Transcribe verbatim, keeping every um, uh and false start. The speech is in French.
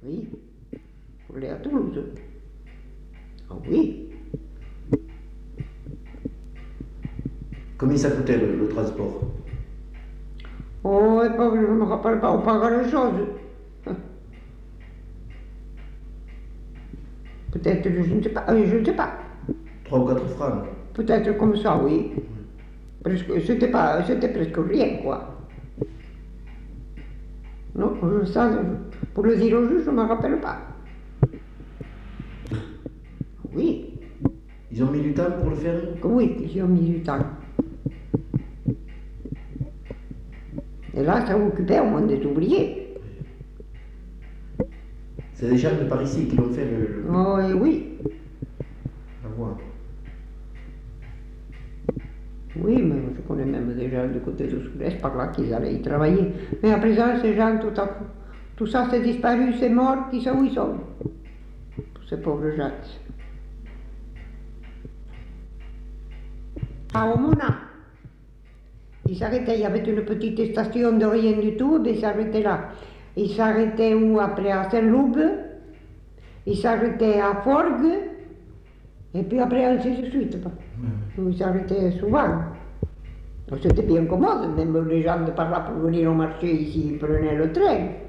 Oui, pour aller à Toulouse. Ah oui. Combien ça coûtait le, le transport? Oh, et pas, je ne me rappelle pas, on pas grand-chose. Peut-être, je ne sais pas, euh, je ne sais pas. Trois ou quatre francs. Peut-être comme ça, oui. Presque, c'était pas, c'était presque rien, quoi. Non, ça, pour le dire au juste, je ne me rappelle pas. Oui. Ils ont mis du temps pour le faire? Oui, ils ont mis du temps. Et là, ça occupait au moins des ouvriers. C'est des gens de par ici qui l'ont fait le... le... Oh, et oui. La voie. Oui, mais je connais même des gens du côté de Sud-Est par là qui allaient y travailler. Mais à présent, ces gens, tout, à, tout ça c'est disparu, c'est mort, qui sait où ils sont? Ces pauvres gens. À Omona, ils s'arrêtaient, il y avait une petite station de rien du tout, et ils s'arrêtaient là. Ils s'arrêtaient où après? À Saint-Loube, ils s'arrêtaient à Forgues, et puis après ainsi de suite. Mmh. Ils s'arrêtaient souvent. C'était bien commode, même les gens de par là pour venir au marché ici, ils prenaient le train.